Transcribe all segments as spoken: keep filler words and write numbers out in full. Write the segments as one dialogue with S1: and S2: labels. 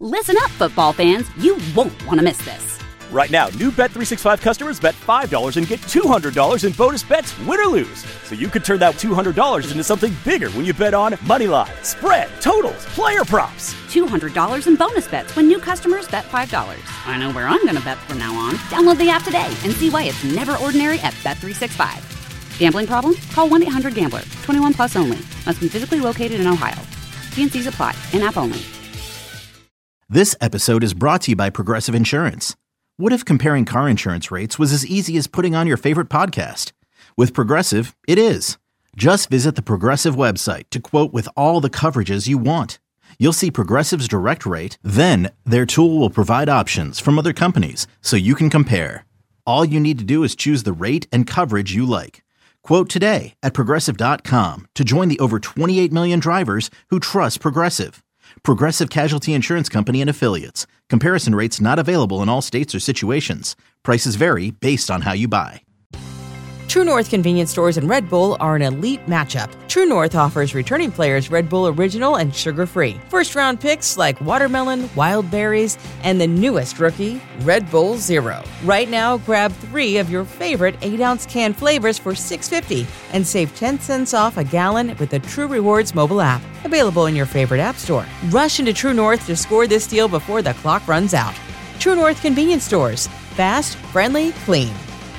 S1: Listen up, football fans. You won't want to miss this.
S2: Right now, new Bet three sixty-five customers bet five dollars and get two hundred dollars in bonus bets, win or lose. So you could turn that two hundred dollars into something bigger when you bet on money line, spread, totals, player props.
S1: two hundred dollars in bonus bets when new customers bet five dollars. I know where I'm going to bet from now on. Download the app today and see why it's never ordinary at Bet three sixty-five. Gambling problem? Call one eight hundred gambler. twenty-one plus only. Must be physically located in Ohio. T and C's apply. In-app only.
S3: This episode is brought to you by Progressive Insurance. What if comparing car insurance rates was as easy as putting on your favorite podcast? With Progressive, it is. Just visit the Progressive website to quote with all the coverages you want. You'll see Progressive's direct rate, then their tool will provide options from other companies so you can compare. All you need to do is choose the rate and coverage you like. Quote today at Progressive dot com to join the over twenty-eight million drivers who trust Progressive. Progressive Casualty Insurance Company and Affiliates. Comparison rates not available in all states or situations. Prices vary based on how you buy.
S4: True North convenience stores and Red Bull are an elite matchup. True North offers returning players Red Bull Original and sugar-free. First-round picks like watermelon, wild berries, and the newest rookie, Red Bull Zero. Right now, grab three of your favorite eight ounce can flavors for six dollars and fifty cents and save ten cents off a gallon with the True Rewards mobile app. Available in your favorite app store. Rush into True North to score this deal before the clock runs out. True North convenience stores. Fast, friendly, clean.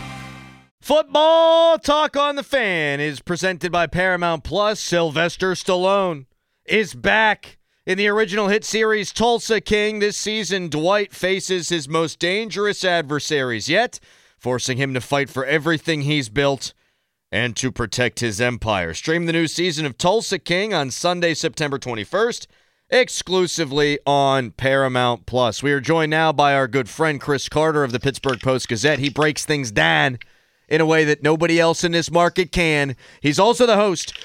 S5: Football Talk on the Fan is presented by Paramount Plus. Sylvester Stallone is back in the original hit series Tulsa King. This season, Dwight faces his most dangerous adversaries yet, forcing him to fight for everything he's built and to protect his empire. Stream the new season of Tulsa King on Sunday, September twenty-first, exclusively on Paramount Plus. We are joined now by our good friend Chris Carter of the Pittsburgh Post-Gazette. He breaks things down in a way that nobody else in this market can. He's also the host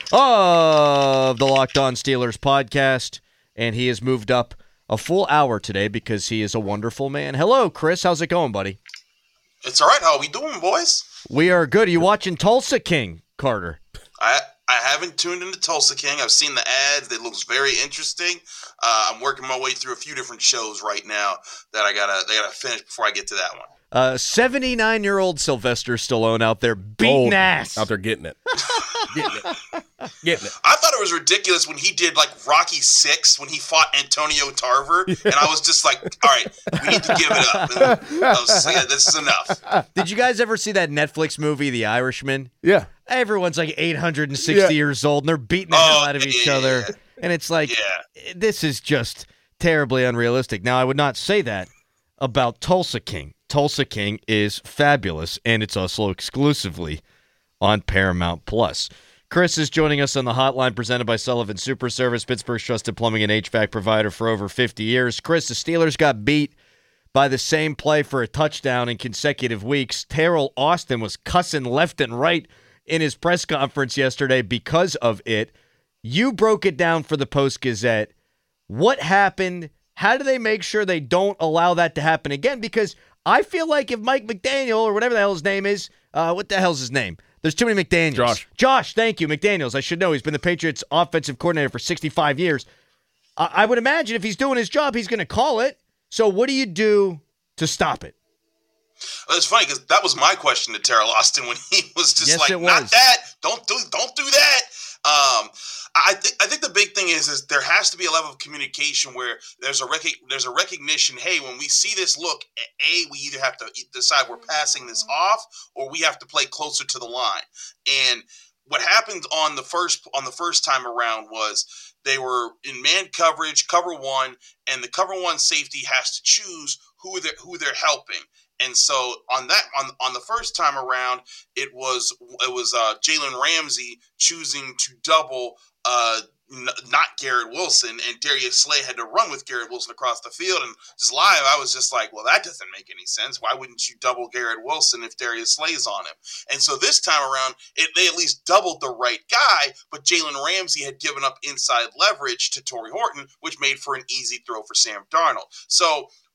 S5: of the Locked On Steelers podcast, and he has moved up a full hour today because he is a wonderful man. Hello, Chris. How's it going, buddy?
S6: It's all right. How are we doing, boys?
S5: We are good. Are you watching Tulsa King, Carter?
S6: I I haven't tuned into Tulsa King. I've seen the ads. It looks very interesting. Uh, I'm working my way through a few different shows right now that I gotta they gotta finish before I get to that one.
S5: Uh, seventy-nine-year-old Sylvester Stallone out there beating
S7: Old,
S5: ass.
S7: Out there getting it. getting it. Getting it.
S6: I thought it was ridiculous when he did like Rocky Six when he fought Antonio Tarver, yeah. And I was just like, all right, we need to give it up. And I was like, yeah, this is enough.
S5: Did you guys ever see that Netflix movie, The Irishman?
S7: Yeah.
S5: Everyone's like eight hundred sixty yeah. years old, and they're beating the
S6: oh,
S5: hell out of each
S6: yeah,
S5: other.
S6: Yeah.
S5: And it's like,
S6: yeah.
S5: this is just terribly unrealistic. Now, I would not say that about Tulsa King. Tulsa King is fabulous, and it's also exclusively on Paramount Plus. Chris is joining us on the hotline presented by Sullivan Super Service, Pittsburgh's trusted plumbing and H V A C provider for over fifty years. Chris, the Steelers got beat by the same play for a touchdown in consecutive weeks. Terrell Austin was cussing left and right in his press conference yesterday because of it. You broke it down for the Post-Gazette. What happened? How do they make sure they don't allow that to happen again? Because I feel like if Mike McDaniel, or whatever the hell his name is, uh, what the hell's his name? There's too many McDaniels.
S7: Josh.
S5: Josh, thank you, McDaniels. I should know. He's been the Patriots' offensive coordinator for sixty-five years. I, I would imagine if he's doing his job, he's going to call it. So what do you do to stop it?
S6: Well, it's funny because that was my question to Terrell Austin when he was just
S5: yes,
S6: like,
S5: it was.
S6: "Not that! Don't do, don't do that." Um, I think I think the big thing is is there has to be a level of communication where there's a rec- there's a recognition. Hey, when we see this look, a we either have to decide we're passing this off or we have to play closer to the line. And what happened on the first on the first time around was they were in man coverage, cover one, and the cover one safety has to choose who they're who they're helping. And so on that on on the first time around, it was it was uh, Jalen Ramsey choosing to double uh, n- not Garrett Wilson, and Darius Slay had to run with Garrett Wilson across the field. And just live, I was just like, well, that doesn't make any sense. Why wouldn't you double Garrett Wilson if Darius Slay's on him? And so this time around, it, they at least doubled the right guy, but Jalen Ramsey had given up inside leverage to Torrey Horton, which made for an easy throw for Sam Darnold. So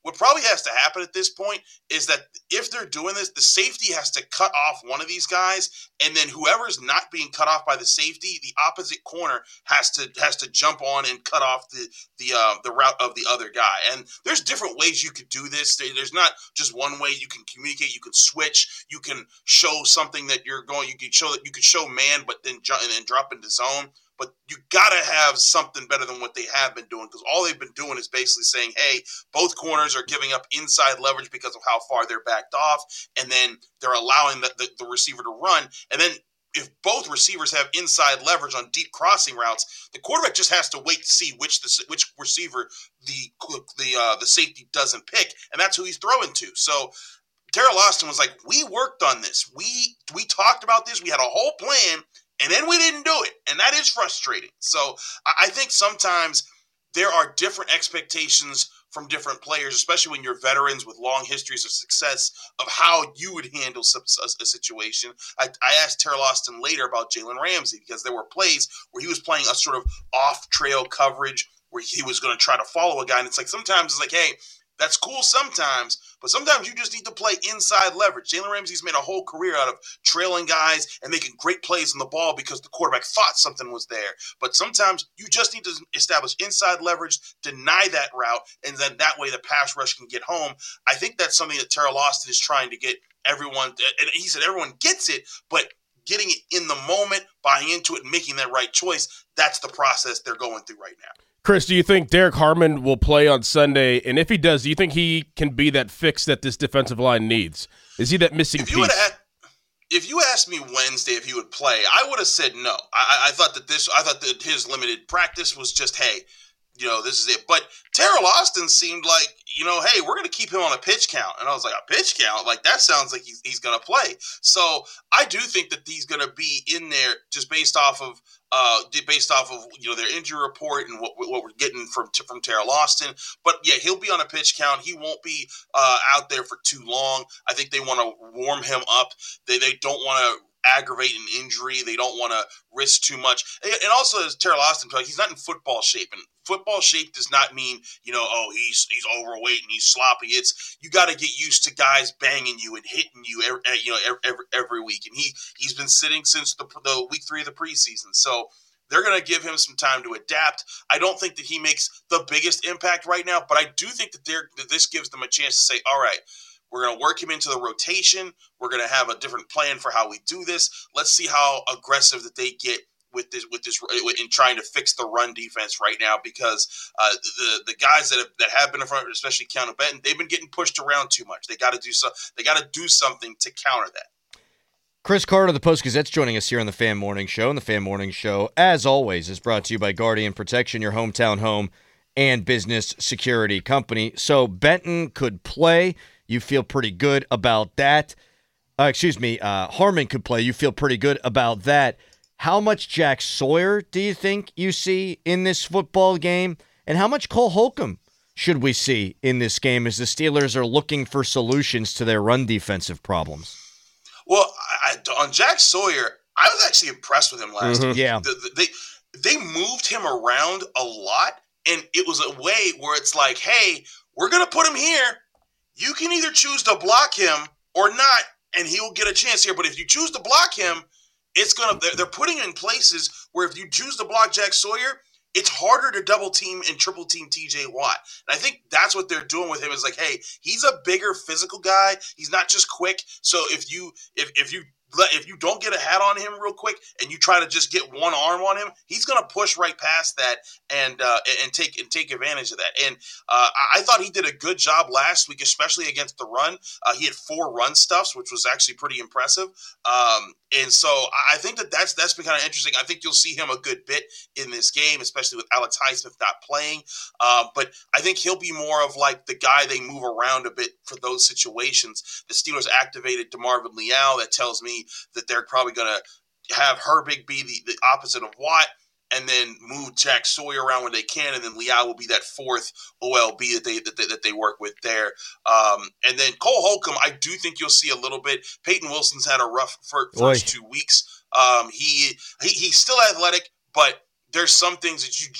S6: what probably has to happen at this point is that if they're doing this, the safety has to cut off one of these guys, and then whoever's not being cut off by the safety, the opposite corner has to has to jump on and cut off the the uh, the route of the other guy. And there's different ways you could do this. There's not just one way you can communicate. You can switch. You can show something that you're going. You can show that you can show man, but then jump and then drop into zone. But you got to have something better than what they have been doing, because all they've been doing is basically saying, hey, both corners are giving up inside leverage because of how far they're backed off, and then they're allowing the, the, the receiver to run. And then if both receivers have inside leverage on deep crossing routes, the quarterback just has to wait to see which the which receiver the the uh, the safety doesn't pick, and that's who he's throwing to. So Teryl Austin was like, we worked on this. We we talked about this. We had a whole plan. And then we didn't do it. And that is frustrating. So I think sometimes there are different expectations from different players, especially when you're veterans with long histories of success, of how you would handle a situation. I, I asked Teryl Austin later about Jalen Ramsey, because there were plays where he was playing a sort of off-trail coverage where he was going to try to follow a guy. And it's like sometimes it's like, hey, that's cool sometimes, but sometimes you just need to play inside leverage. Jalen Ramsey's made a whole career out of trailing guys and making great plays on the ball because the quarterback thought something was there. But sometimes you just need to establish inside leverage, deny that route, and then that way the pass rush can get home. I think that's something that Teryl Austin is trying to get everyone, and he said everyone gets it, but getting it in the moment, buying into it, and making that right choice, that's the process they're going through right now.
S7: Chris, do you think Derek Harmon will play on Sunday? And if he does, do you think he can be that fix that this defensive line needs? Is he that missing
S6: if you
S7: piece?
S6: Had, if you asked me Wednesday if he would play, I would have said no. I, I thought that this, I thought that his limited practice was just, hey, you know, this is it. But Teryl Austin seemed like, you know, hey, we're going to keep him on a pitch count. And I was like, a pitch count? Like, that sounds like he's, he's going to play. So I do think that he's going to be in there just based off of, uh, based off of, you know, their injury report and what, what we're getting from, from Teryl Austin. But, yeah, he'll be on a pitch count. He won't be uh, out there for too long. I think they want to warm him up. They, they don't want to aggravate an injury. They don't want to risk too much. And also, as Teryl Austin, he's not in football shape. And football shape does not mean, you know, oh, he's he's overweight and he's sloppy. It's you got to get used to guys banging you and hitting you, every, you know, every, every week. And he he's been sitting since the, the week three of the preseason. So they're going to give him some time to adapt. I don't think that he makes the biggest impact right now, but I do think that they're that this gives them a chance to say, all right, we're going to work him into the rotation. We're going to have a different plan for how we do this. Let's see how aggressive that they get with this, with this, in trying to fix the run defense right now, because uh, the the guys that have, that have been in front, especially Keanu Benton, they've been getting pushed around too much. They got to do so. They got to do something to counter that.
S5: Chris Carter of the Post-Gazette's joining us here on the Fan Morning Show. And the Fan Morning Show, as always, is brought to you by Guardian Protection, your hometown home and business security company. So Benton could play. You feel pretty good about that. Uh, excuse me, uh, Harmon could play. You feel pretty good about that. How much Jack Sawyer do you think you see in this football game? And how much Cole Holcomb should we see in this game as the Steelers are looking for solutions to their run defensive problems?
S6: Well, I, on Jack Sawyer, I was actually impressed with him last
S5: mm-hmm.
S6: week.
S5: Yeah.
S6: The, the, they, they moved him around a lot, and it was a way where it's like, hey, we're going to put him here. You can either choose to block him or not, and he'll get a chance here. But if you choose to block him, it's gonna. They're, they're putting him in places where if you choose to block Jack Sawyer, it's harder to double team and triple team T J Watt. And I think that's what they're doing with him. Is like, hey, he's a bigger physical guy. He's not just quick. So if you if if you if you don't get a hat on him real quick and you try to just get one arm on him, he's going to push right past that and uh, and take and take advantage of that. And uh, I thought he did a good job last week, especially against the run. Uh, he had four run stuffs, which was actually pretty impressive. Um, and so I think that that's that's been kind of interesting. I think you'll see him a good bit in this game, especially with Alex Highsmith not playing. Uh, but I think he'll be more of like the guy they move around a bit for those situations. The Steelers activated DeMarvin Leal. That tells me that they're probably going to have Herbig be the, the opposite of Watt and then move Jack Sawyer around when they can, and then Leal will be that fourth O L B that they that they, that they work with there. Um, and then Cole Holcomb, I do think you'll see a little bit. Peyton Wilson's had a rough first Oy. two weeks. Um, he, he He's still athletic, but there's some things that you just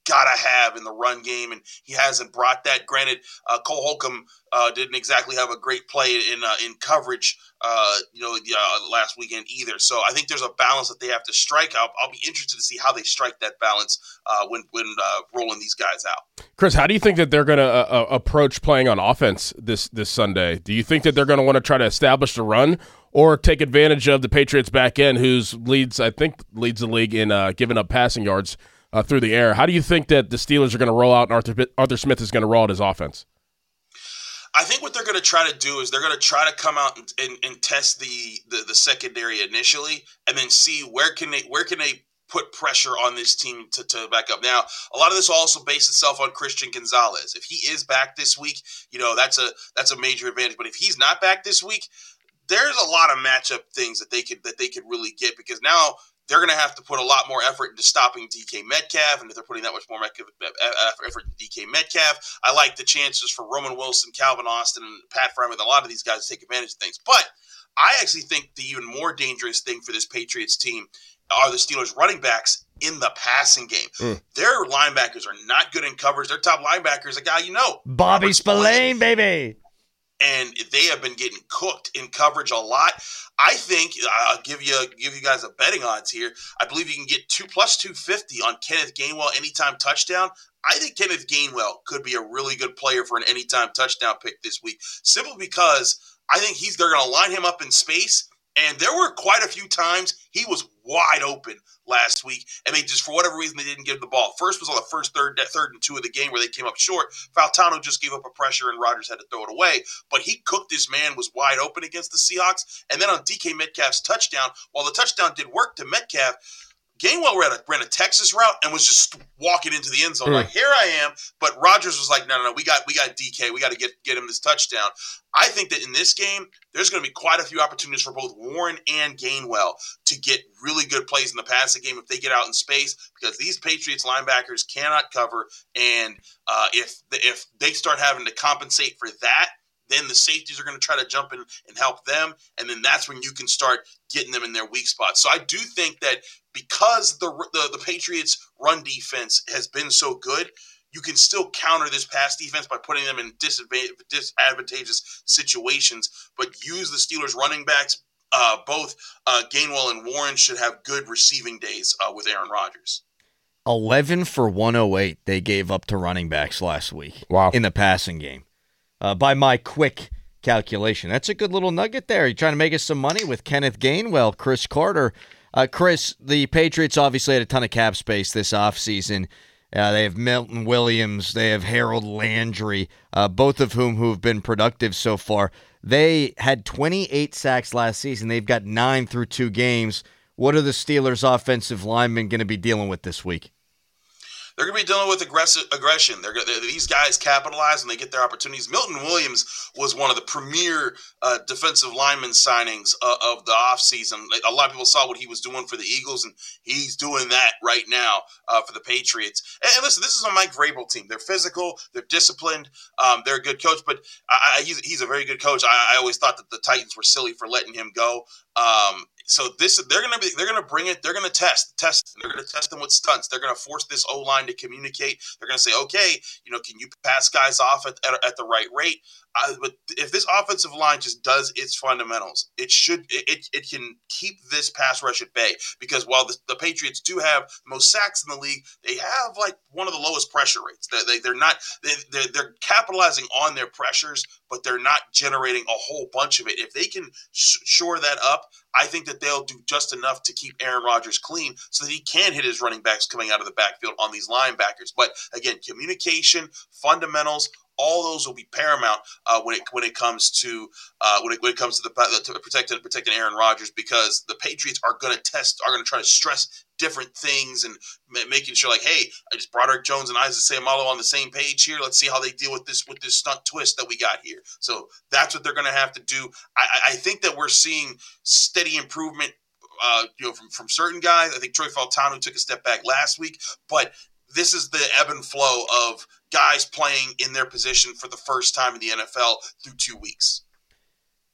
S6: gotta have in the run game, and he hasn't brought that. Granted, uh, Cole Holcomb uh, didn't exactly have a great play in uh, in coverage, uh, you know, uh, last weekend either. So I think there's a balance that they have to strike. I'll, I'll be interested to see how they strike that balance uh, when when uh, rolling these guys out. Chris,
S7: how do you think that they're going to uh, approach playing on offense this this Sunday? Do you think that they're going to want to try to establish the run, or take advantage of the Patriots back end, who's leads I think leads the league in uh, giving up passing yards uh, through the air? How do you think that the Steelers are going to roll out and Arthur Arthur Smith is going to roll out his offense?
S6: I think what they're going to try to do is they're going to try to come out and, and, and test the, the the secondary initially, and then see where can they where can they put pressure on this team to, to back up. Now, a lot of this will also base itself on Christian Gonzalez. If he is back this week, you know, that's a that's a major advantage. But if he's not back this week, there's a lot of matchup things that they could that they could really get, because now they're going to have to put a lot more effort into stopping D K Metcalf, and if they're putting that much more effort into D K Metcalf, I like the chances for Roman Wilson, Calvin Austin, and Pat Freiermuth, a lot of these guys to take advantage of things. But I actually think the even more dangerous thing for this Patriots team are the Steelers running backs in the passing game. Mm. Their linebackers are not good in coverage. Their top linebacker is a guy you know.
S5: Bobby Spillane, baby.
S6: And they have been getting cooked in coverage a lot. I think I'll give you give you guys a betting odds here. I believe you can get two plus two fifty on Kenneth Gainwell anytime touchdown. I think Kenneth Gainwell could be a really good player for an anytime touchdown pick this week, simply because I think he's they're going to line him up in space. And there were quite a few times he was wide open last week, and they just, for whatever reason, they didn't give the ball. First was on the first third, third and two of the game where they came up short. Faltano just gave up a pressure, and Rodgers had to throw it away. But he cooked this man, was wide open against the Seahawks. And then on D K Metcalf's touchdown, while the touchdown did work to Metcalf, Gainwell ran a, ran a Texas route and was just walking into the end zone. Mm. Like, here I am. But Rodgers was like, no, no, no, we got we got D K. We got to get, get him this touchdown. I think that in this game, there's going to be quite a few opportunities for both Warren and Gainwell to get really good plays in the passing game if they get out in space, because these Patriots linebackers cannot cover. And uh, if if they start having to compensate for that, then the safeties are going to try to jump in and help them, and then that's when you can start getting them in their weak spots. So I do think that because the, the the Patriots' run defense has been so good, you can still counter this pass defense by putting them in disadvantageous situations, but use the Steelers' running backs. Uh, both uh, Gainwell and Warren should have good receiving days uh, with Aaron Rodgers.
S5: eleven for one oh eight they gave up to running backs last week.
S7: Wow.
S5: In the passing game. Uh, by my quick calculation. That's a good little nugget there. You're trying to make us some money with Kenneth Gainwell, Chris Carter. Uh, Chris, the Patriots obviously had a ton of cap space this offseason. Uh, they have Milton Williams. They have Harold Landry, uh, both of whom who have been productive so far. They had twenty-eight sacks last season. They've got nine through two games. What are the Steelers' offensive linemen going to be dealing with this week?
S6: They're going to be dealing with aggressive aggression. They're, they're these guys capitalize when they get their opportunities. Milton Williams was one of the premier uh, defensive lineman signings uh, of the offseason. A lot of people saw what he was doing for the Eagles, and he's doing that right now uh, for the Patriots. And, and listen, this is a Mike Vrabel team. They're physical. They're disciplined. Um, they're a good coach, but I, I, he's, he's a very good coach. I, I always thought that the Titans were silly for letting him go. Um, So this, they're gonna be, they're gonna bring it. They're gonna test, test. They're gonna test them with stunts. They're gonna force this O line to communicate. They're gonna say, okay, you know, can you pass guys off at, at, at the right rate? Uh, but if this offensive line just does its fundamentals, it should, it, it, it can keep this pass rush at bay. Because while the, the Patriots do have the most sacks in the league, they have like one of the lowest pressure rates. They, they, they're not, they, they're, they're capitalizing on their pressures, but they're not generating a whole bunch of it. If they can sh- shore that up, I think that they'll do just enough to keep Aaron Rodgers clean so that he can hit his running backs coming out of the backfield on these linebackers. But again, communication, fundamentals, all those will be paramount uh, when it when it comes to uh, when it when it comes to the to protecting protecting Aaron Rodgers, because the Patriots are going to test, are going to try to stress different things and ma- making sure, like, hey, I just Broderick Jones and Isaac Seumalo on the same page here. Let's see how they deal with this with this stunt twist that we got here. So that's what they're going to have to do. I, I think that we're seeing steady improvement, uh, you know, from from certain guys. I think Troy Faltano took a step back last week, but this is the ebb and flow of guys playing in their position for the first time in the N F L through two weeks.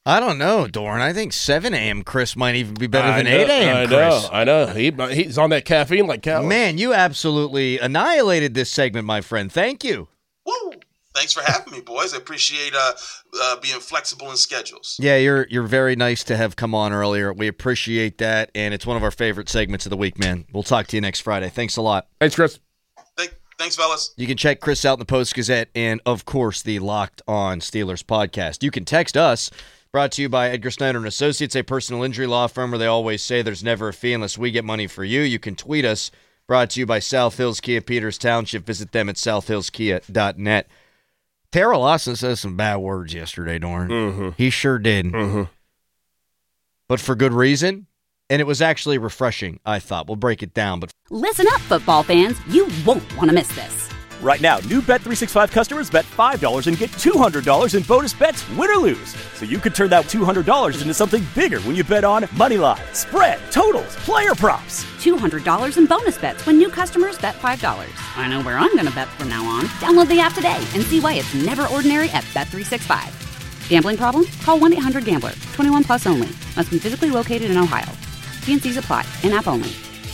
S5: I don't know, Dorn. I think seven a.m. Chris might even be better
S7: I
S5: than
S7: know,
S5: eight a.m.
S7: I
S5: Chris.
S7: know, I know. He, he's on that caffeine like Cal.
S5: Man, you absolutely annihilated this segment, my friend. Thank you.
S6: Woo! Thanks for having me, boys. I appreciate uh, uh, being flexible in schedules.
S5: Yeah, you're you're very nice to have come on earlier. We appreciate that, and it's one of our favorite segments of the week, man. We'll talk to you next Friday. Thanks a lot.
S7: Thanks, Chris.
S6: Thank, thanks, fellas.
S5: You can check Chris out in the Post-Gazette and, of course, the Locked On Steelers podcast. You can text us. Brought to you by Edgar Snyder and Associates, a personal injury law firm where they always say there's never a fee unless we get money for you. You can tweet us. Brought to you by South Hills Kia Peters Township. Visit them at south hills kia dot net. Tara Lawson says some bad words yesterday, Dorn.
S7: Mm-hmm.
S5: He sure did.
S7: Mm-hmm.
S5: But for good reason. And it was actually refreshing, I thought. We'll break it down. But
S1: Listen up, football fans. You won't want to miss this.
S2: Right now, new Bet three sixty-five customers bet five dollars and get two hundred dollars in bonus bets, win or lose. So you could turn that two hundred dollars into something bigger when you bet on money line, spread, totals, player props.
S1: two hundred dollars in bonus bets when new customers bet five dollars. I know where I'm going to bet from now on. Download the app today and see why it's never ordinary at Bet three sixty-five. Gambling problem? Call one eight hundred gambler. twenty-one plus only. Must be physically located in Ohio. T and C's apply. In-app only.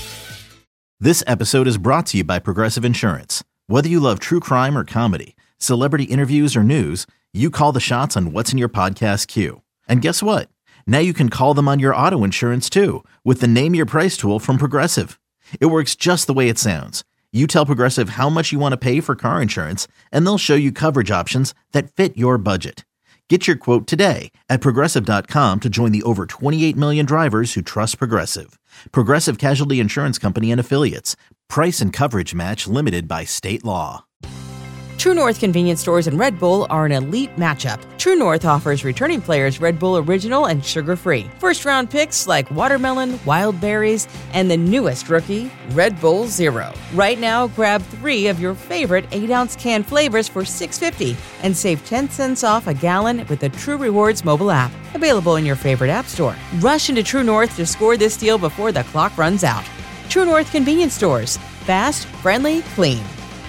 S3: This episode is brought to you by Progressive Insurance. Whether you love true crime or comedy, celebrity interviews or news, you call the shots on what's in your podcast queue. And guess what? Now you can call them on your auto insurance too with the Name Your Price tool from Progressive. It works just the way it sounds. You tell Progressive how much you want to pay for car insurance, and they'll show you coverage options that fit your budget. Get your quote today at progressive dot com to join the over twenty-eight million drivers who trust Progressive. Progressive Casualty Insurance Company and Affiliates. Price and coverage match limited by state law.
S4: True North convenience stores and Red Bull are an elite matchup. True North offers returning players Red Bull Original and sugar-free. First-round picks like watermelon, wild berries, and the newest rookie, Red Bull Zero. Right now, grab three of your favorite eight-ounce can flavors for six dollars and fifty cents and save ten cents off a gallon with the True Rewards mobile app. Available in your favorite app store. Rush into True North to score this deal before the clock runs out. True North convenience stores. Fast, friendly, clean.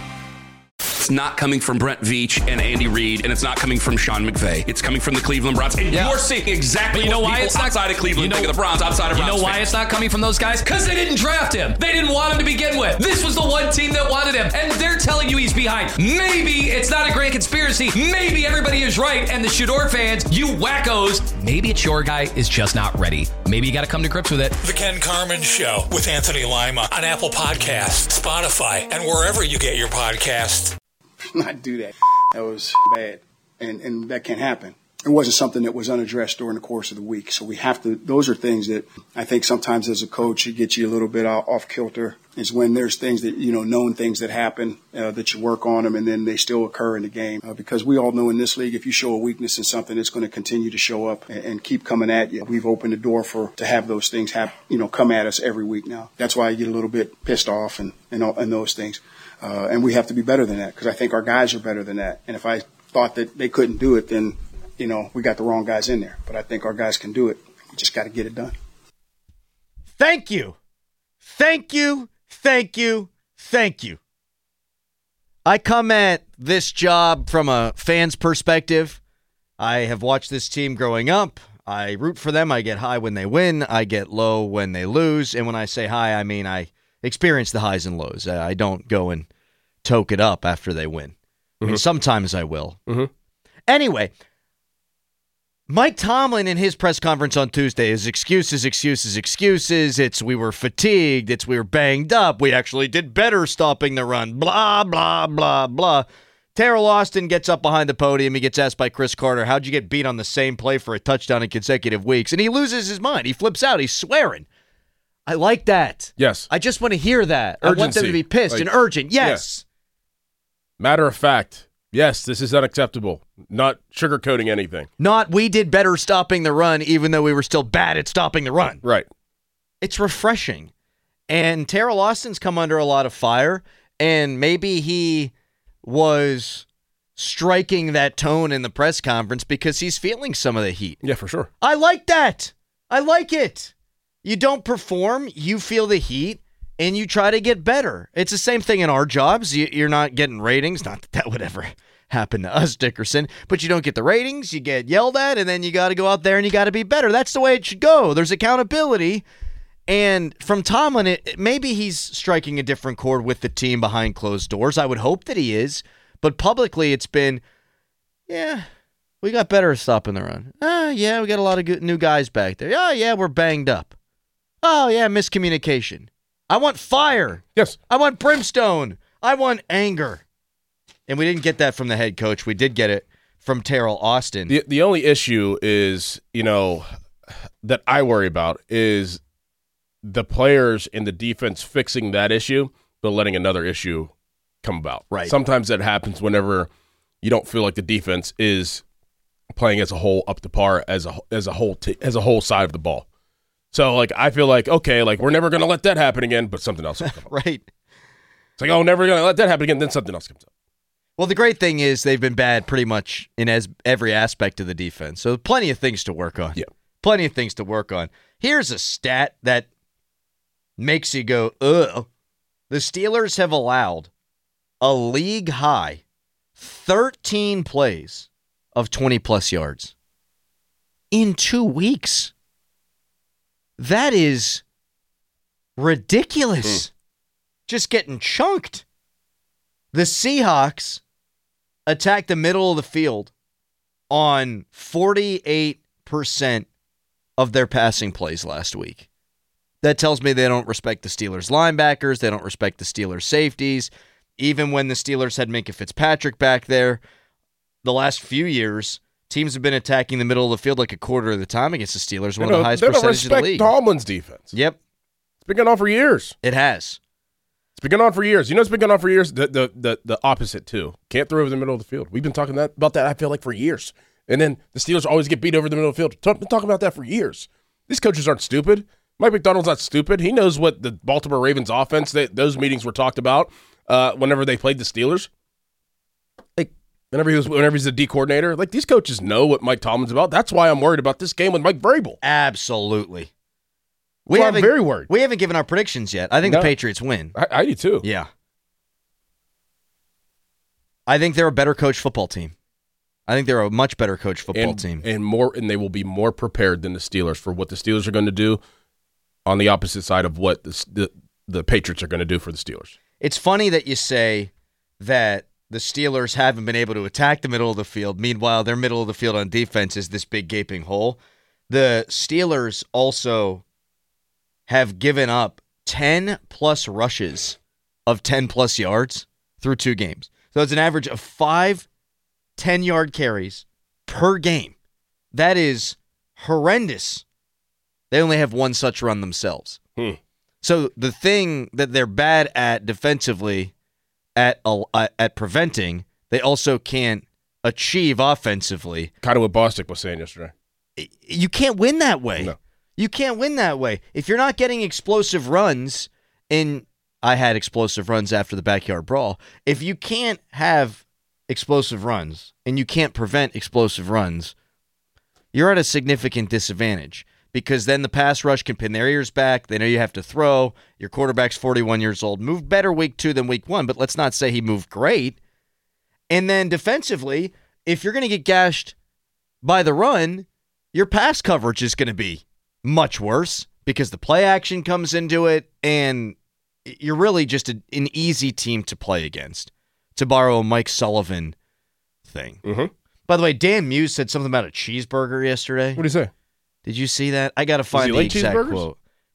S8: It's not coming from Brent Veach and Andy Reid, and it's not coming from Sean McVay. It's coming from the Cleveland Browns. And yeah. You're seeing exactly you know what why people it's not, outside of Cleveland you know, think of the Browns, outside of
S9: You
S8: Browns
S9: know why
S8: fans.
S9: It's not coming from those guys? Because they didn't draft him. They didn't want him to begin with. This was the one team that wanted him, and they're telling you he's behind. Maybe it's not a great conspiracy. Maybe everybody is right, and the Shador fans, you wackos, maybe it's your guy is just not ready. Maybe you got to come to grips with it.
S10: The Ken Carman Show with Anthony Lima on Apple Podcasts, Spotify, and wherever you get your podcasts.
S11: Not do that. That was bad, and and that can't happen. It wasn't something that was unaddressed during the course of the week. So we have to. Those are things that I think sometimes as a coach it gets you a little bit off kilter. Is when there's things that you know, known things that happen uh, that you work on them, and then they still occur in the game. Uh, because we all know in this league, if you show a weakness in something, it's going to continue to show up and, and keep coming at you. We've opened the door for to have those things have you know come at us every week now. That's why I get a little bit pissed off and and, all, and those things. Uh, and we have to be better than that because I think our guys are better than that. And if I thought that they couldn't do it, then, you know, we got the wrong guys in there. But I think our guys can do it. We just got to get it done.
S5: Thank you. Thank you. Thank you. Thank you. I come at this job from a fan's perspective. I have watched this team growing up. I root for them. I get high when they win. I get low when they lose. And when I say high, I mean I experience the highs and lows. I don't go and toke it up after they win. Mm-hmm. I mean, sometimes I will.
S7: Mm-hmm.
S5: Anyway, Mike Tomlin in his press conference on Tuesday is excuses, excuses, excuses. It's we were fatigued. It's we were banged up. We actually did better stopping the run. Blah, blah, blah, blah. Terrell Austin gets up behind the podium. He gets asked by Chris Carter, how'd you get beat on the same play for a touchdown in consecutive weeks? And he loses his mind. He flips out. He's swearing. I like that.
S7: Yes.
S5: I just want to hear that.
S7: Urgency.
S5: I want them to be pissed like, and urgent. Yes.
S7: Yeah. Matter of fact. Yes, this is unacceptable. Not sugarcoating anything.
S5: Not we did better stopping the run even though we were still bad at stopping the run.
S7: Right.
S5: It's refreshing. And Terrell Austin's come under a lot of fire, and maybe he was striking that tone in the press conference because he's feeling some of the heat.
S7: Yeah, for sure.
S5: I like that. I like it. You don't perform, you feel the heat, and you try to get better. It's the same thing in our jobs. You're not getting ratings. Not that that would ever happen to us, Dickerson. But you don't get the ratings, you get yelled at, and then you got to go out there and you got to be better. That's the way it should go. There's accountability. And from Tomlin, it, maybe he's striking a different chord with the team behind closed doors. I would hope that he is. But publicly, it's been, yeah, we got better at stopping the run. Oh, yeah, we got a lot of good new guys back there. Oh, yeah, we're banged up. Oh, yeah, miscommunication. I want fire.
S7: Yes.
S5: I want brimstone. I want anger. And we didn't get that from the head coach. We did get it from Terrell Austin.
S7: The the only issue is, you know, that I worry about is the players in the defense fixing that issue, but letting another issue come about.
S5: Right.
S7: Sometimes that happens whenever you don't feel like the defense is playing as a whole up to par as a as a whole t- as a whole side of the ball. So like I feel like okay, like we're never going to let that happen again, but something else will come up.
S5: Right.
S7: It's like, oh, never going to let that happen again, then something else comes up.
S5: Well, the great thing is they've been bad pretty much in as every aspect of the defense. So plenty of things to work on.
S7: Yeah.
S5: Plenty of things to work on. Here's a stat that makes you go, ugh. The Steelers have allowed a league high thirteen plays of twenty-plus yards in two weeks. That is ridiculous. Mm. Just getting chunked. The Seahawks attacked the middle of the field on forty-eight percent of their passing plays last week. That tells me they don't respect the Steelers linebackers. They don't respect the Steelers safeties. Even when the Steelers had Minkah Fitzpatrick back there, the last few years, teams have been attacking the middle of the field like a quarter of the time against the Steelers, one of the highest percentage of the league.
S7: They don't respect Tomlin's defense.
S5: Yep.
S7: It's been going on for years.
S5: It has.
S7: It's been going on for years. You know it's been going on for years? The the the, the opposite, too. Can't throw over the middle of the field. We've been talking that about that, I feel like, for years. And then the Steelers always get beat over the middle of the field. Been talking about that for years. These coaches aren't stupid. Mike McDonald's not stupid. He knows what the Baltimore Ravens offense, they, those meetings were talked about uh, whenever they played the Steelers. Like, whenever he was, whenever he's the D coordinator, like, these coaches know what Mike Tomlin's about. That's why I'm worried about this game with Mike Vrabel.
S5: Absolutely. We
S7: well,
S5: haven't,
S7: I'm very worried.
S5: We haven't given our predictions yet. I think no. the Patriots win.
S7: I, I do, too.
S5: Yeah. I think they're a better coached football team. I think they're a much better coached football
S7: and,
S5: team.
S7: And more, and they will be more prepared than the Steelers for what the Steelers are going to do on the opposite side of what the, the, the Patriots are going to do for the Steelers.
S5: It's funny that you say that the Steelers haven't been able to attack the middle of the field. Meanwhile, their middle of the field on defense is this big gaping hole. The Steelers also have given up ten-plus rushes of ten-plus yards through two games. So it's an average of five ten-yard carries per game. That is horrendous. They only have one such run themselves.
S7: Hmm.
S5: So the thing that they're bad at defensively, at uh, at preventing, they also can't achieve offensively.
S7: Kind of what Bostic was saying yesterday.
S5: You can't win that way.
S7: No.
S5: You can't win that way. If you're not getting explosive runs, and I had explosive runs after the backyard brawl, if you can't have explosive runs and you can't prevent explosive runs, you're at a significant disadvantage. Because then the pass rush can pin their ears back. They know you have to throw. Your quarterback's forty-one years old. Moved better week two than week one, but let's not say he moved great. And then defensively, if you're going to get gashed by the run, your pass coverage is going to be much worse because the play action comes into it, and you're really just a, an easy team to play against, to borrow a Mike Sullivan thing.
S7: Mm-hmm.
S5: By the way, Dan Muse said something about a cheeseburger yesterday.
S7: What did he say?
S5: Did you see that? I got to find the
S7: like
S5: exact quote.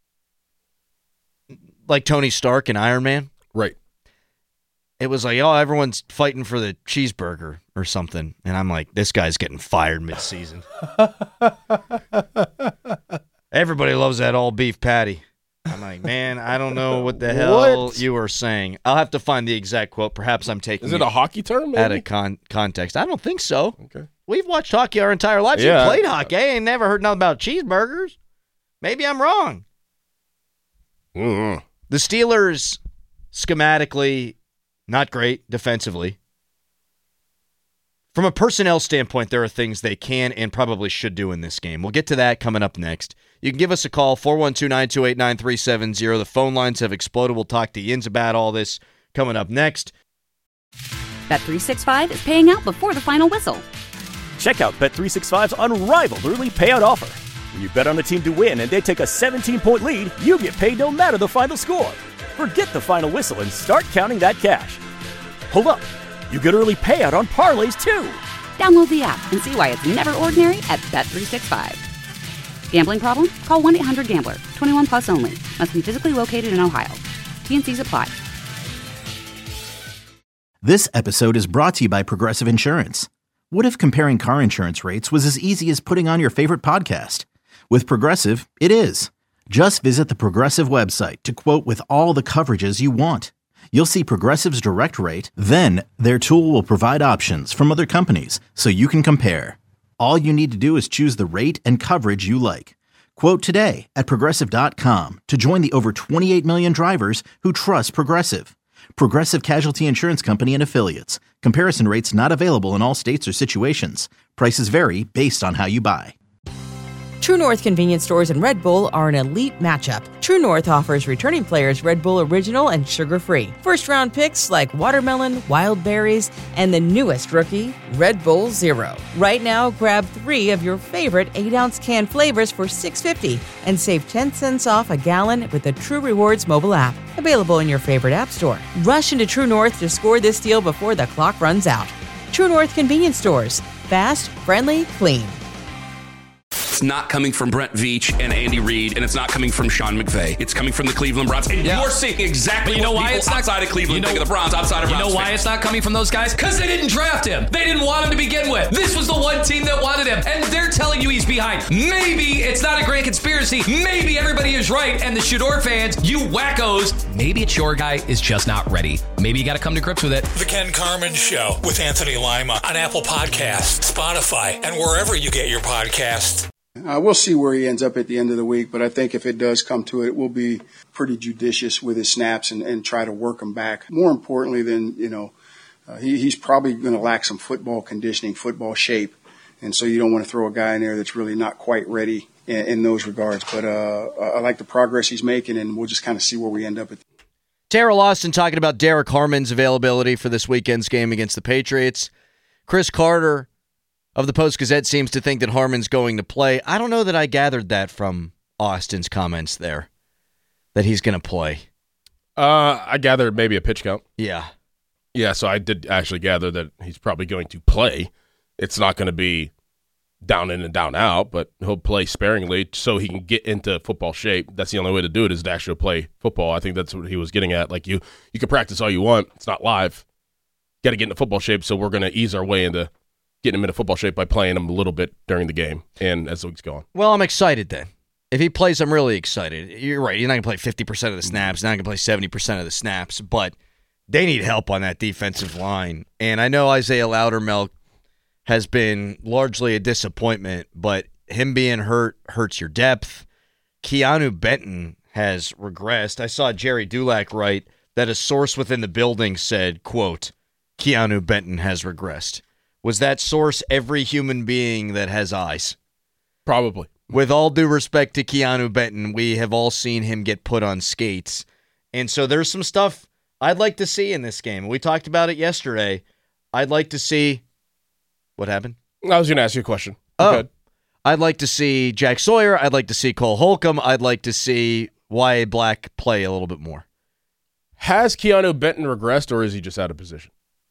S5: Like Tony Stark and Iron Man?
S7: Right.
S5: It was like, oh, everyone's fighting for the cheeseburger or something. And I'm like, this guy's getting fired mid-season. Everybody loves that all-beef patty. I'm like, man, I don't know what the hell
S7: what?
S5: you were saying. I'll have to find the exact quote. Perhaps I'm taking
S7: Is it, it a hockey term, maybe?
S5: Out of con- context. I don't think so.
S7: Okay.
S5: We've watched hockey our entire lives.
S7: Yeah.
S5: We played hockey. I ain't never heard nothing about cheeseburgers. Maybe I'm wrong.
S7: Mm-hmm.
S5: The Steelers, schematically, not great defensively. From a personnel standpoint, there are things they can and probably should do in this game. We'll get to that coming up next. You can give us a call, four one two, nine two eight, nine three seven zero. The phone lines have exploded. We'll talk to Yins about all this coming up next.
S1: Bet three sixty-five is paying out before the final whistle.
S2: Check out Bet three sixty-five's unrivaled early payout offer. When you bet on a team to win and they take a seventeen-point lead, you get paid no matter the final score. Forget the final whistle and start counting that cash. Hold up. You get early payout on parlays, too.
S1: Download the app and see why it's never ordinary at Bet three sixty-five. Gambling problem? Call one eight hundred gambler. twenty-one plus only. Must be physically located in Ohio. T and C's apply.
S3: This episode is brought to you by Progressive Insurance. What if comparing car insurance rates was as easy as putting on your favorite podcast? With Progressive, it is. Just visit the Progressive website to quote with all the coverages you want. You'll see Progressive's direct rate, then their tool will provide options from other companies so you can compare. All you need to do is choose the rate and coverage you like. Quote today at Progressive dot com to join the over twenty-eight million drivers who trust Progressive. Progressive Casualty Insurance Company and Affiliates. Comparison rates not available in all states or situations. Prices vary based on how you buy.
S4: True North convenience stores and Red Bull are an elite matchup. True North offers returning players Red Bull Original and sugar-free. First-round picks like watermelon, wild berries, and the newest rookie, Red Bull Zero. Right now, grab three of your favorite eight-ounce can flavors for six dollars and fifty cents and save ten cents off a gallon with the True Rewards mobile app. Available in your favorite app store. Rush into True North to score this deal before the clock runs out. True North convenience stores. Fast, friendly, clean.
S8: It's not coming from Brent Veach and Andy Reid, and it's not coming from Sean McVay. It's coming from the Cleveland Browns. And yeah. You're seeing exactly
S9: but you know
S8: what
S9: why
S8: people
S9: it's not,
S8: outside of Cleveland you know, think of the Browns, outside of
S9: You
S8: Browns
S9: know why
S8: fans.
S9: it's not coming from those guys? Because they didn't draft him. They didn't want him to begin with. This was the one team that wanted him, and they're telling you he's behind. Maybe it's not a grand conspiracy. Maybe everybody is right, and the Shador fans, you wackos, maybe it's your guy is just not ready. Maybe you got to come to grips with it.
S10: The Ken Carman Show with Anthony Lima on Apple Podcasts, Spotify, and wherever you get your podcasts.
S11: Uh, we'll see where he ends up at the end of the week, but I think if it does come to it, we'll be pretty judicious with his snaps and, and try to work him back. More importantly than, you know, uh, he, he's probably going to lack some football conditioning, football shape, and so you don't want to throw a guy in there that's really not quite ready in, in those regards. But uh, I like the progress he's making, and we'll just kind of see where we end up at.
S5: Terrell Austin talking about Derek Harmon's availability for this weekend's game against the Patriots. Chris Carter of the Post-Gazette seems to think that Harmon's going to play. I don't know that I gathered that from Austin's comments there, that he's going to play.
S7: Uh, I gathered maybe a pitch count.
S5: Yeah.
S7: Yeah, so I did actually gather that he's probably going to play. It's not going to be down in and down out, but he'll play sparingly so he can get into football shape. That's the only way to do it, is to actually play football. I think that's what he was getting at. Like, you, you can practice all you want. It's not live. Got to get into football shape, so we're going to ease our way into getting him into football shape by playing him a little bit during the game and as the week's going.
S5: Well, I'm excited then. If he plays, I'm really excited. You're right. He's not going to play fifty percent of the snaps. Not going to play seventy percent of the snaps. But they need help on that defensive line. And I know Isaiah Loudermilk has been largely a disappointment, but him being hurt hurts your depth. Keanu Benton has regressed. I saw Jerry Dulac write that a source within the building said, quote, Keanu Benton has regressed. Was that source every human being that has eyes?
S7: Probably.
S5: With all due respect to Keanu Benton, we have all seen him get put on skates. And so there's some stuff I'd like to see in this game. We talked about it yesterday. I'd like to see... What happened?
S7: I was going to ask you a question.
S5: Oh, Good. I'd like to see Jack Sawyer. I'd like to see Cole Holcomb. I'd like to see Y A Black play a little bit more.
S7: Has Keanu Benton regressed, or is he just out of position?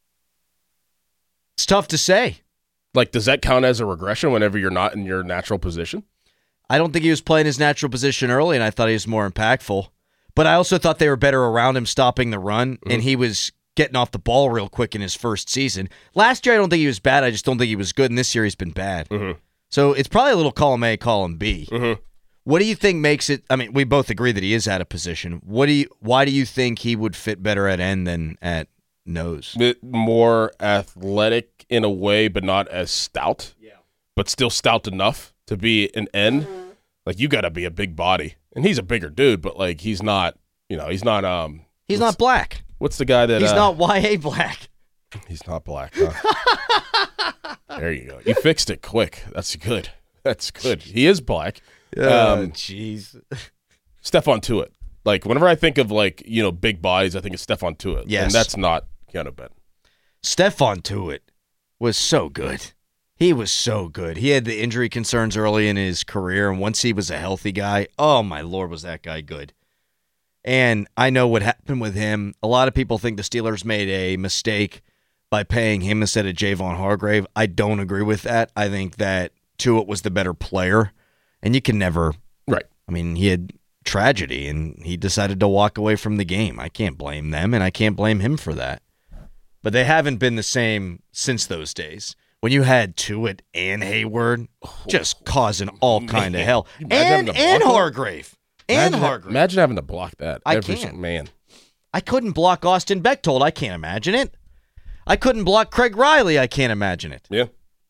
S5: It's tough to say.
S7: Like, does that count as a regression whenever you're not in your natural position?
S5: I don't think he was playing his natural position early, and I thought he was more impactful. But I also thought they were better around him stopping the run, mm-hmm. and he was getting off the ball real quick in his first season. Last year, I don't think he was bad. I just don't think he was good, and this year he's been bad. Mm-hmm. So it's probably a little column A, column B.
S7: Mm-hmm.
S5: What do you think makes it? I mean, we both agree that he is out of position. What do you? Why do you think he would fit better at end than at nose?
S7: Bit more athletic in a way, but not as stout. Yeah. But still stout enough to be an end. Mm-hmm. Like, you got to be a big body, and he's a bigger dude, but like he's not. You know, he's not. Um,
S5: he's not black.
S7: What's the guy that?
S5: He's
S7: uh,
S5: not Y A Black.
S7: He's not black. Huh? There you go. You fixed it quick. That's good. That's good. He is black.
S5: Oh, jeez.
S7: Um, Stephon Tuitt. Like, whenever I think of, like, you know, big bodies, I think of Stephon Tuitt.
S5: Yes.
S7: And that's not Keanu Benton.
S5: Stephon Tuitt was so good. He was so good. He had the injury concerns early in his career, and once he was a healthy guy, oh my Lord, was that guy good. And I know what happened with him. A lot of people think the Steelers made a mistake by paying him instead of Javon Hargrave. I don't agree with that. I think that Tuitt was the better player, and you can never.
S7: Right.
S5: I mean, he had tragedy, and he decided to walk away from the game. I can't blame them, and I can't blame him for that. But they haven't been the same since those days. When you had Tuitt and Hayward just causing all kind of hell. And, and Hargrave. And
S7: imagine,
S5: Hargrave.
S7: Imagine having to block that.
S5: I
S7: every
S5: can't.
S7: Man.
S5: I couldn't block Austin Bechtold. I can't imagine it. I couldn't block Craig Riley. I can't imagine it.
S7: Yeah.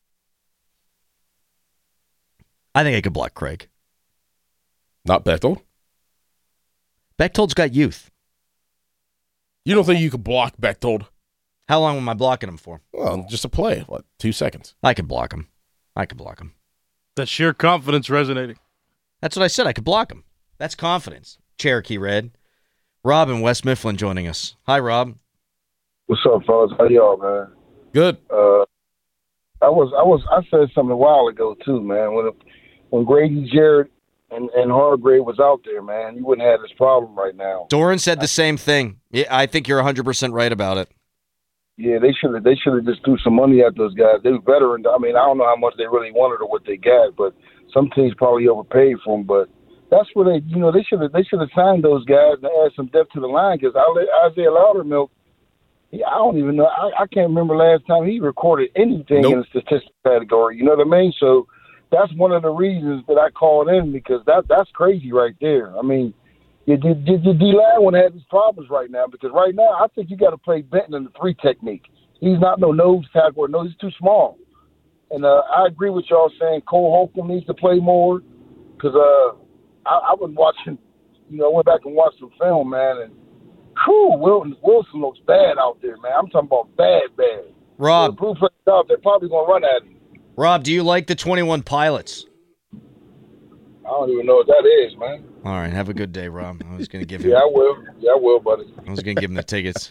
S5: I think I could block Craig.
S7: Not Bechtold?
S5: Bechtold's got youth.
S7: You don't think you could block Bechtold?
S5: How long am I blocking him for?
S7: Well, just a play. What, two seconds?
S5: I could block him. I could block him.
S12: That sheer confidence resonating.
S5: That's what I said. I could block him. That's confidence. Cherokee Red. Rob in West Mifflin joining us. Hi, Rob.
S13: What's up, fellas? How y'all, man?
S7: Good.
S13: Uh, I was, I was, I said something a while ago too, man. When, when Grady Jarrett and, and Hargrave was out there, man, you wouldn't have this problem right now.
S5: Doran said the same thing. Yeah, I think you're one hundred percent right about it.
S13: Yeah, they should have. They should have just threw some money at those guys. They were veterans. I mean, I don't know how much they really wanted or what they got, but some teams probably overpaid for them. But that's where they, you know, they should have. They should have signed those guys and add some depth to the line because Isaiah Loudermilk. I don't even know. I, I can't remember last time he recorded anything nope. in the statistics category. You know what I mean? So that's one of the reasons that I called in because that that's crazy right there. I mean. The D-line one has his problems right now because right now I think you got to play Benton in the three technique. He's not no nose tackle. No, he's too small. And uh, I agree with y'all saying Cole Holcomb needs to play more because uh, I, I was watching, you know, I went back and watched some film, man, and whew, Wilson, Wilson looks bad out there, man. I'm talking about bad, bad.
S5: Rob.
S13: So the out, they're probably going to run at him.
S5: Rob, do you like the twenty-one Pilots?
S13: I don't even know what that is, man.
S5: All right, have a good day, Rob. I was going to give him.
S13: yeah, I will. Yeah, I will, buddy.
S5: I was going to give him the tickets.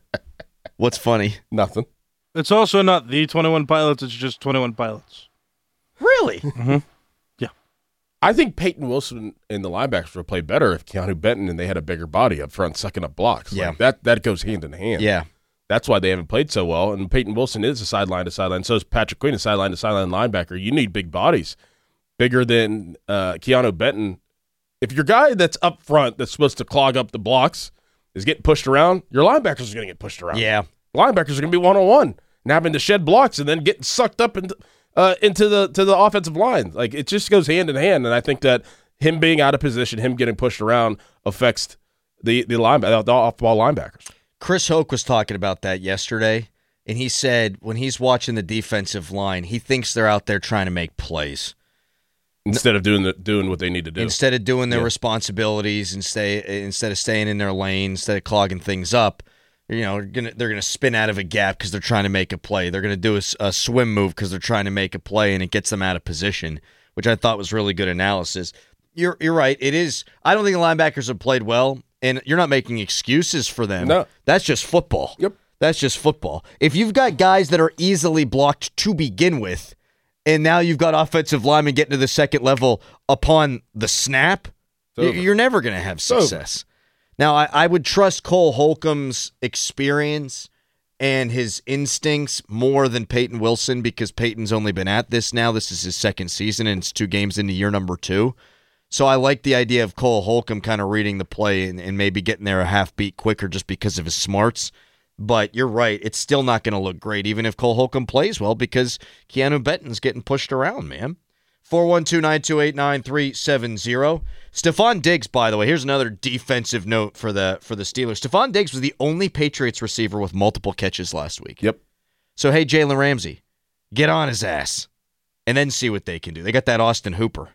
S5: What's funny?
S7: Nothing.
S12: It's also not the twenty-one Pilots. It's just twenty-one Pilots.
S5: Really?
S12: Mm-hmm. Yeah.
S7: I think Peyton Wilson and the linebackers would play better if Keanu Benton and they had a bigger body up front, sucking up blocks.
S5: Yeah.
S7: Like that that goes hand in hand.
S5: Yeah.
S7: That's why they haven't played so well. And Peyton Wilson is a sideline to sideline. So is Patrick Queen, a sideline to sideline linebacker. You need big bodies. Bigger than uh, Keanu Benton. If your guy that's up front that's supposed to clog up the blocks is getting pushed around, your linebackers are going to get pushed around.
S5: Yeah.
S7: Linebackers are going to be one-on-one and having to shed blocks and then getting sucked up into, uh, into the to the offensive line. Like, it just goes hand in hand, and I think that him being out of position, him getting pushed around affects the, the, line, the off-ball linebackers.
S5: Chris Hoke was talking about that yesterday, and he said when he's watching the defensive line, he thinks they're out there trying to make plays.
S7: Instead of doing the, doing what they need to do.
S5: Instead of doing their
S7: yeah.
S5: responsibilities and stay instead of staying in their lane, instead of clogging things up, you know, gonna, they're going to spin out of a gap because they're trying to make a play. They're going to do a, a swim move because they're trying to make a play, and it gets them out of position, which I thought was really good analysis. You're you're right. It is. I don't think the linebackers have played well, and you're not making excuses for them.
S7: No.
S5: That's just football.
S7: Yep. That's
S5: just football. If you've got guys that are easily blocked to begin with, and now you've got offensive linemen getting to the second level upon the snap, you're never going to have success. Now, I, I would trust Cole Holcomb's experience and his instincts more than Peyton Wilson because Peyton's only been at this now. This is his second season, and it's two games into year number two. So I like the idea of Cole Holcomb kind of reading the play and, and maybe getting there a half beat quicker just because of his smarts. But you're right, it's still not going to look great, even if Cole Holcomb plays well, because Keanu Benton's getting pushed around, man. four one two, nine two eight, nine three seven zero. Stephon Diggs, by the way, here's another defensive note for the for the Steelers. Stephon Diggs was the only Patriots receiver with multiple catches last week.
S7: Yep.
S5: So, hey, Jalen Ramsey, get on his ass and then see what they can do. They got that Austin Hooper.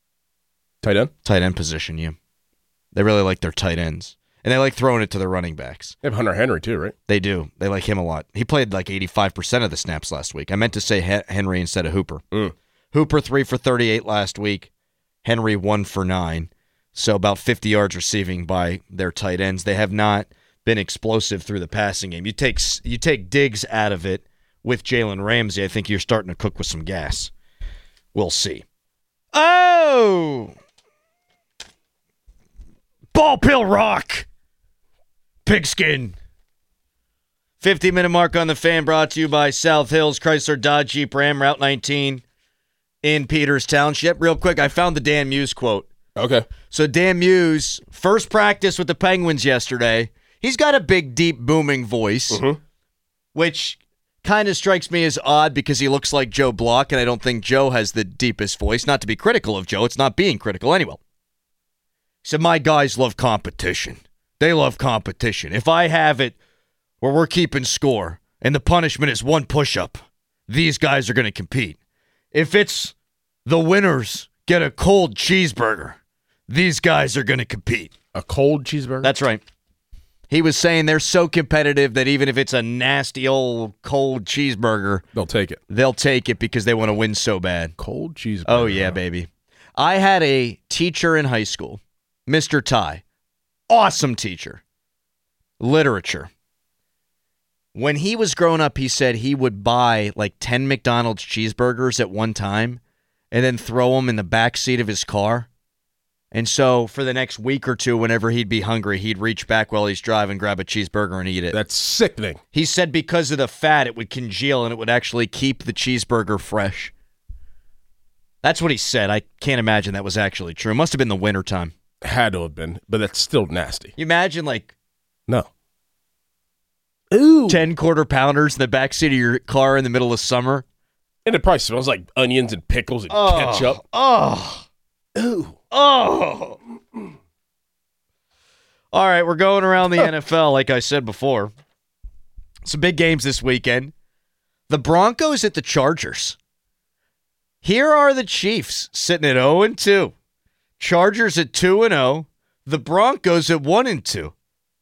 S7: Tight end?
S5: Tight end position, yeah. They really like their tight ends. And they like throwing it to their running backs.
S7: They have Hunter Henry, too, right?
S5: They do. They like him a lot. He played like eighty-five percent of the snaps last week. I meant to say Henry instead of Hooper.
S7: Mm.
S5: Hooper, three for thirty-eight last week. Henry, one for nine. So about fifty yards receiving by their tight ends. They have not been explosive through the passing game. You take you take Diggs out of it with Jalen Ramsey, I think you're starting to cook with some gas. We'll see. Oh! Ball Pill Rock! Pigskin. fifty-minute mark on the Fan brought to you by South Hills Chrysler Dodge Jeep Ram Route nineteen in Peters Township. Real quick, I found the Dan Muse quote.
S7: Okay.
S5: So Dan Muse, first practice with the Penguins yesterday. He's got a big, deep, booming voice,
S7: mm-hmm.
S5: which kind of strikes me as odd because he looks like Joe Block, and I don't think Joe has the deepest voice. Not to be critical of Joe. It's not being critical anyway. He said, my guys love competition. They love competition. If I have it where we're keeping score and the punishment is one push-up, these guys are going to compete. If it's the winners get a cold cheeseburger, these guys are going to compete.
S7: A cold cheeseburger?
S5: That's right. He was saying they're so competitive that even if it's a nasty old cold cheeseburger,
S7: they'll take it.
S5: They'll take it because they want to win so bad.
S7: Cold cheeseburger.
S5: Oh, yeah, baby. I had a teacher in high school, Mister Ty. Awesome teacher. Literature. When he was growing up, he said he would buy like ten McDonald's cheeseburgers at one time and then throw them in the back seat of his car. And so for the next week or two, whenever he'd be hungry, he'd reach back while he's driving, grab a cheeseburger, and eat it.
S7: That's sickening.
S5: He said because of the fat, it would congeal and it would actually keep the cheeseburger fresh. That's what he said. I can't imagine that was actually true. It must have been the wintertime.
S7: Had to have been, but that's still nasty.
S5: You imagine, like...
S7: No.
S5: Ooh. ten quarter pounders in the backseat of your car in the middle of summer.
S7: And it probably smells like onions and pickles and
S5: oh,
S7: ketchup.
S5: Oh.
S7: Ooh.
S5: Oh. All right, we're going around the N F L, like I said before. Some big games this weekend. The Broncos at the Chargers. Here are the Chiefs sitting at oh and two. Chargers at two and oh. The Broncos at one and two.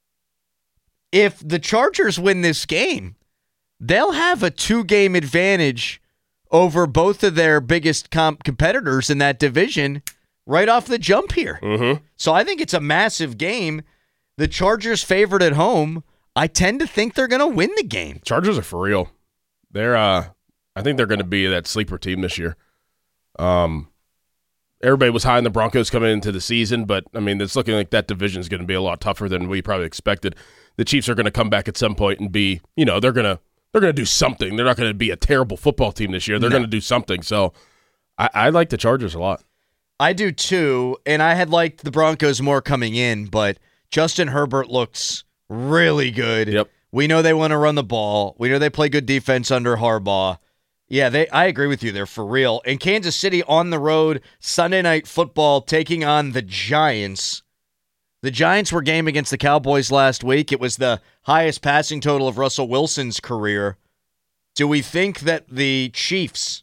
S5: If the Chargers win this game, they'll have a two-game advantage over both of their biggest comp- competitors in that division right off the jump here.
S7: Mm-hmm.
S5: So I think it's a massive game. The Chargers favored at home. I tend to think they're going to win the game.
S7: Chargers are for real. They're, uh, I think they're going to be that sleeper team this year. Um, everybody was high on the Broncos coming into the season, but I mean, it's looking like that division is going to be a lot tougher than we probably expected. The Chiefs are going to come back at some point and be, you know, they're going to they're going to do something. They're not going to be a terrible football team this year. They're no. going to do something. So I, I like the Chargers a lot.
S5: I do too, and I had liked the Broncos more coming in, but Justin Herbert looks really good.
S7: Yep.
S5: We know they want to run the ball. We know they play good defense under Harbaugh. Yeah, they. I agree with you. They're for real. And Kansas City on the road, Sunday Night Football, taking on the Giants. The Giants were game against the Cowboys last week. It was the highest passing total of Russell Wilson's career. Do we think that the Chiefs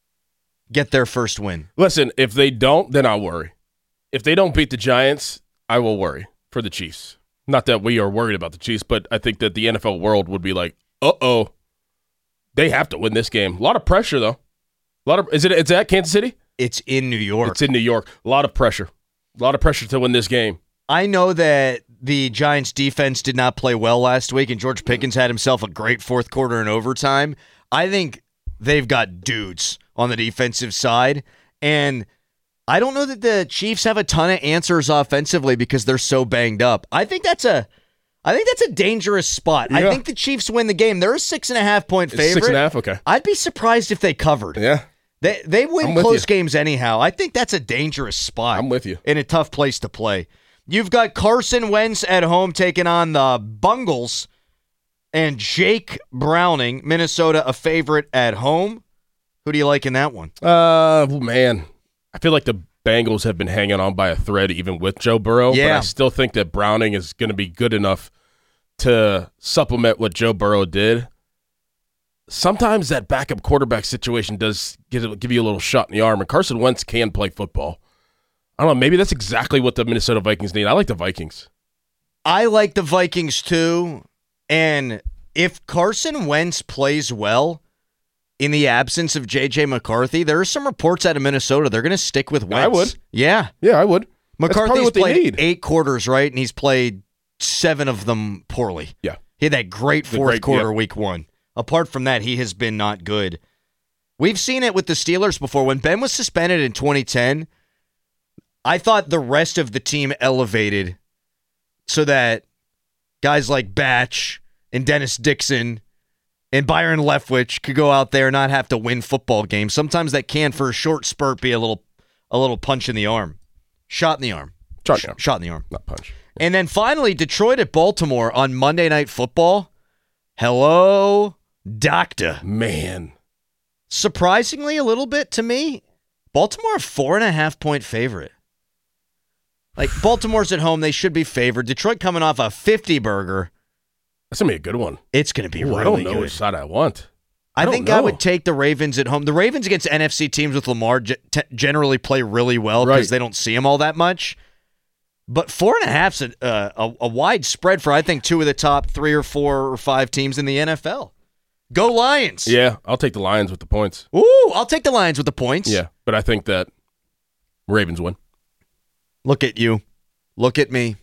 S5: get their first win?
S7: Listen, if they don't, then I'll worry. If they don't beat the Giants, I will worry for the Chiefs. Not that we are worried about the Chiefs, but I think that the N F L world would be like, uh-oh, they have to win this game. A lot of pressure, though. A lot of is it? It's at Kansas City?
S5: It's in New York.
S7: It's in New York. A lot of pressure. A lot of pressure to win this game.
S5: I know that the Giants' defense did not play well last week, and George Pickens had himself a great fourth quarter in overtime. I think they've got dudes on the defensive side, and I don't know that the Chiefs have a ton of answers offensively because they're so banged up. I think that's a, I think that's a dangerous spot. Yeah. I think the Chiefs win the game. They're a six and a half point favorite.
S7: It's six and a half, okay.
S5: I'd be surprised if they covered.
S7: Yeah.
S5: They they win close games anyhow. I think that's a dangerous spot.
S7: I'm with you.
S5: In a tough place to play. You've got Carson Wentz at home taking on the Bungles and Jake Browning, Minnesota, a favorite at home. Who do you like in that one?
S7: Uh, man, I feel like the Bengals have been hanging on by a thread even with Joe Burrow,
S5: yeah.
S7: but I still think that Browning is going to be good enough to supplement what Joe Burrow did. Sometimes that backup quarterback situation does give, give you a little shot in the arm, and Carson Wentz can play football. I don't know, maybe that's exactly what the Minnesota Vikings need. I like the Vikings.
S5: I like the Vikings too, and if Carson Wentz plays well in the absence of J J McCarthy, there are some reports out of Minnesota. They're going to stick with Wentz.
S7: I would.
S5: Yeah.
S7: Yeah, I would.
S5: McCarthy's played eight quarters, right? And he's played seven of them poorly.
S7: Yeah.
S5: He had that great
S7: The
S5: fourth
S7: great-
S5: quarter
S7: yep.
S5: week one. Apart from that, he has been not good. We've seen it with the Steelers before. When Ben was suspended in twenty ten, I thought the rest of the team elevated so that guys like Batch and Dennis Dixon and Byron Leftwich could go out there and not have to win football games. Sometimes that can, for a short spurt, be a little a little punch in the arm. Shot in the arm.
S7: Shot in the arm.
S5: Shot in the arm.
S7: Not punch.
S5: And then finally, Detroit at Baltimore on Monday Night Football. Hello, doctor.
S7: Man.
S5: Surprisingly, a little bit to me, Baltimore a four and a half point favorite. Like, Baltimore's at home. They should be favored. Detroit coming off a fifty burger.
S7: That's going to be a good one.
S5: It's going to be
S7: Ooh,
S5: really
S7: I don't know
S5: good.
S7: which side I want. I,
S5: I
S7: don't
S5: think
S7: know.
S5: I would take the Ravens at home. The Ravens against N F C teams with Lamar ge- t- generally play really well because
S7: Right.
S5: they don't see him all that much. But four and a half's a, uh, a, a wide spread for, I think, two of the top three or four or five teams in the N F L. Go Lions.
S7: Yeah, I'll take the Lions with the points.
S5: Ooh, I'll take the Lions with the points.
S7: Yeah, but I think that Ravens win.
S5: Look at you. Look at me.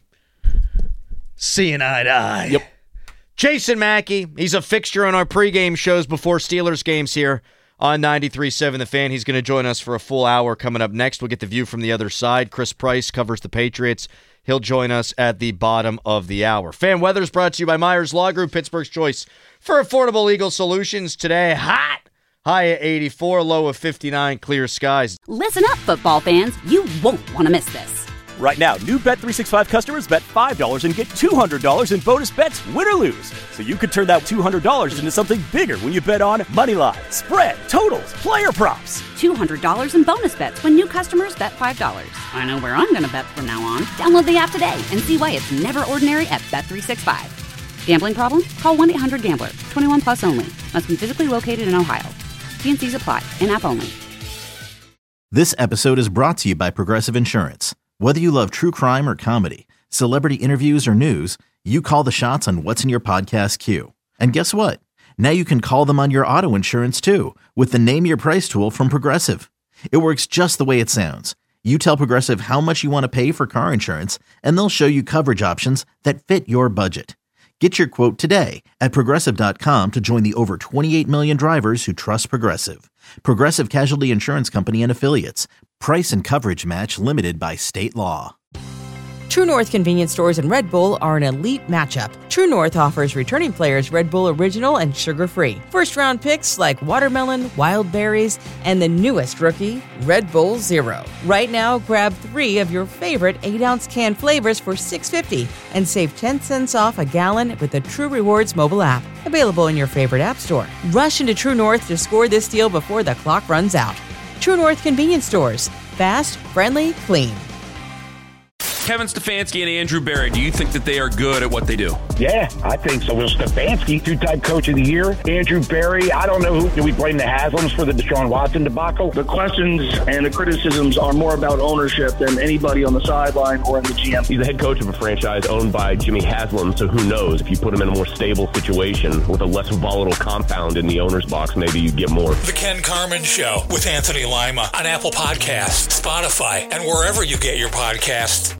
S5: Seeing eye to eye.
S7: Yep.
S5: Jason Mackey, he's a fixture on our pregame shows before Steelers games here on ninety-three point seven The Fan. He's going to join us for a full hour coming up next. We'll get the view from the other side. Chris Price covers the Patriots. He'll join us at the bottom of the hour. Fan Weather is brought to you by Myers Law Group, Pittsburgh's choice for affordable legal solutions. Today, hot. High at eighty-four, low of fifty-nine, clear skies.
S1: Listen up, football fans. You won't want to miss this.
S2: Right now, new Bet three sixty-five customers bet five dollars and get two hundred dollars in bonus bets, win or lose. So you could turn that two hundred dollars into something bigger when you bet on moneyline, spread, totals, player props.
S1: two hundred dollars in bonus bets when new customers bet five dollars. I know where I'm going to bet from now on. Download the app today and see why it's never ordinary at Bet three sixty-five. Gambling problem? Call one eight hundred gambler. twenty-one plus only. Must be physically located in Ohio. T and C's apply. In-app only.
S3: This episode is brought to you by Progressive Insurance. Whether you love true crime or comedy, celebrity interviews or news, you call the shots on what's in your podcast queue. And guess what? Now you can call them on your auto insurance too with the Name Your Price tool from Progressive. It works just the way it sounds. You tell Progressive how much you want to pay for car insurance, and they'll show you coverage options that fit your budget. Get your quote today at Progressive dot com to join the over twenty-eight million drivers who trust Progressive. Progressive Casualty Insurance Company and Affiliates. Price and coverage match limited by state law.
S4: True North convenience stores and Red Bull are an elite matchup. True North offers returning players Red Bull Original and sugar-free. First-round picks like watermelon, wild berries, and the newest rookie, Red Bull Zero. Right now, grab three of your favorite eight ounce can flavors for six dollars and fifty cents and save ten cents off a gallon with the True Rewards mobile app. Available in your favorite app store. Rush into True North to score this deal before the clock runs out. True North convenience stores. Fast, friendly, clean.
S8: Kevin Stefanski and Andrew Berry, do you think that they are good at what they do?
S14: Yeah, I think so. Well, Stefanski, two-time coach of the year. Andrew Berry, I don't know who. Do we blame the Haslams for the Deshaun Watson debacle?
S15: The questions and the criticisms are more about ownership than anybody on the sideline or in the G M.
S16: He's the head coach of a franchise owned by Jimmy Haslam, so who knows? If you put him in a more stable situation with a less volatile compound in the owner's box, maybe you get more.
S10: The Ken Carman Show with Anthony Lima on Apple Podcasts, Spotify, and wherever you get your podcasts.